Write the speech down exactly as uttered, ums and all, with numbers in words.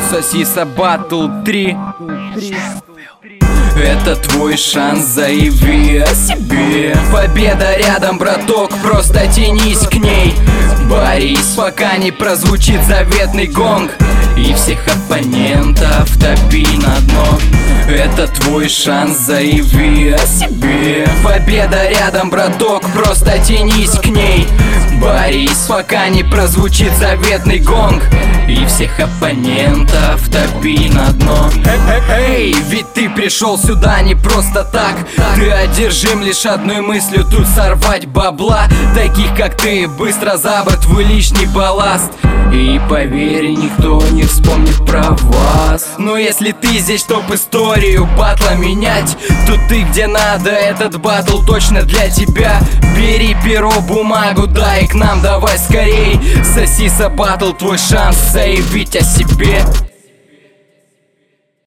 Сосиса Батл три. Это твой шанс, заяви о себе. Победа рядом, браток, просто тянись к ней. Борись, пока не прозвучит заветный гонг, и всех оппонентов топи на дно. Это твой шанс, заяви о себе. Победа рядом, браток, просто тянись к ней. Борись, пока не прозвучит заветный гонг, и всех оппонентов топи на дно. Эй, ведь ты пришел сюда не просто так. Ты одержим лишь одной мыслью: тут сорвать бабла. Таких как ты быстро за борт, твой лишний балласт. И поверь, никто не вспомнит про вас. Но если ты здесь, чтоб историю батла менять, то ты где надо, этот батл точно для тебя. Бери перо, бумагу, дай к нам, давай скорей. Сосиса Батл, твой шанс заявить о себе.